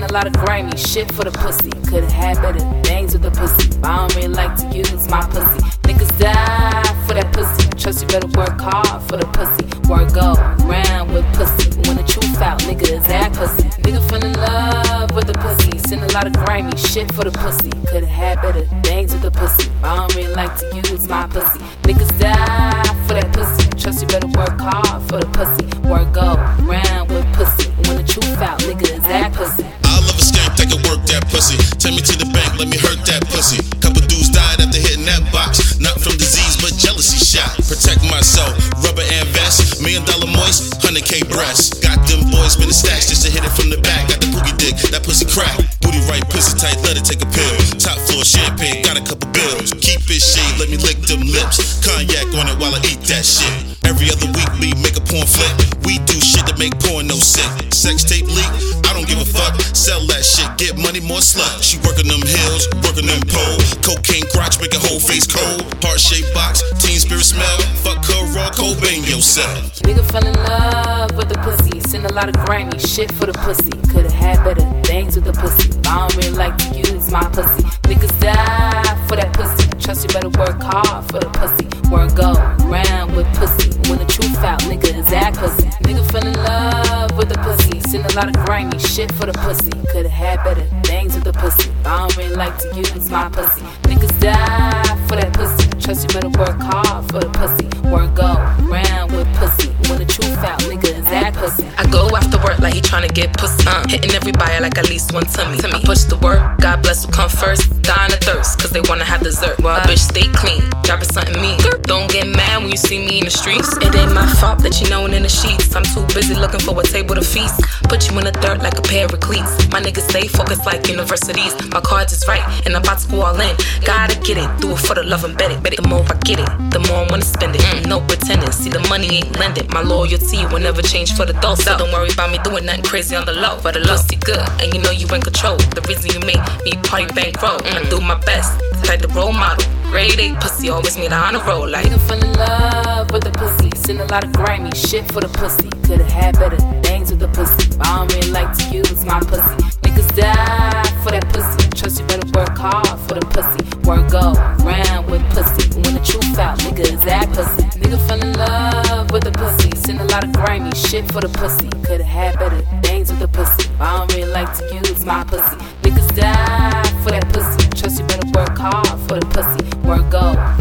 a lot of grimy shit for the pussy. Could've had better things with the pussy, but I don't really like to use my pussy. Niggas die for that pussy. Trust you better work hard for the pussy. Work go round with pussy. When the truth out, nigga is that pussy. Nigga fell in love with the pussy. Send a lot of grimy shit for the pussy. Could've had better things with the pussy, but I don't really like to use my pussy. Niggas die for that pussy. Trust you better work hard for the pussy. Work go round with pussy. When the truth out, nigga is that pussy. I love a skank that can work that pussy. Take me to the bank, let me hurt that pussy. Couple dudes died after hitting that box. Not from disease, but jealousy shot. Protect myself, rubber and vest. $1 million moist, 100K breast. Got them boys spinning stacks just to hit it from the back. Got the pookie dick, that pussy crack. Booty right, pussy tight, let it take a pill. Top floor champagne, got a couple bills. Keep it shade, let me lick them lips. Cognac on it while I eat that shit. Every other week we make a porn flick. We do shit to make porn no sick. Sex tape leak, I don't give a fuck. Sell that shit, get money, more slut. She working them hills, working them poles. Cocaine crotch, make a whole face cold. Heart-shaped box, teen spirit smell. Fuck her raw, Cobain yourself. Nigga fell in love with the pussy. Send a lot of grimy shit for the pussy. Could've had better things with the pussy, but I don't really like to use my pussy. Niggas die for that pussy. Trust you better work hard for the pussy. Work go round with pussy. When the truth out, nigga is that pussy. Nigga fell in love with the pussy. Send a lot of grimy shit for the pussy. Could've had better things with the pussy, but I don't really like to use my pussy. Niggas die for that pussy. Trust you better work hard for the pussy. Work go round with pussy. When the truth out, nigga is that pussy. I go after work like he tryna get pussy. Hitting everybody like at least one tummy. I push the work, God bless who come first. Dying of thirst, cause they wanna have dessert. Well, bitch, stay clean, drop it something mean. Don't get mad when you see me in the streets. It ain't my fault that you known in the sheets. I'm too busy looking for a table to feast. Put you in the dirt like a pair of cleats. My niggas stay focused like universities. My cards is right, and I'm about to go all in. Gotta get it, do it for the love and bet it. The more I get it, the more I wanna spend it. No pretending, see the money ain't lending. My loyalty will never change for the dough. So don't worry about me doing nothing crazy on the low. But the pussy good, and you know you in control. The reason you make me party bankroll. I do my best, like the role model. Grade A pussy, always me the honor roll. Like nigga fell in love with the pussy. Send a lot of grimy shit for the pussy. Could've had better things with the pussy, but I don't really like to use my pussy. Niggas die for that pussy. Trust you better work hard for the pussy. Work go round with pussy. When the truth out, nigga is that pussy. Nigga fell in love with the pussy. Send a lot of grimy shit for the pussy. Could've had better things with the pussy, but I don't really like to use my pussy. Niggas die for that pussy. Trust you better work hard for the pussy. Work go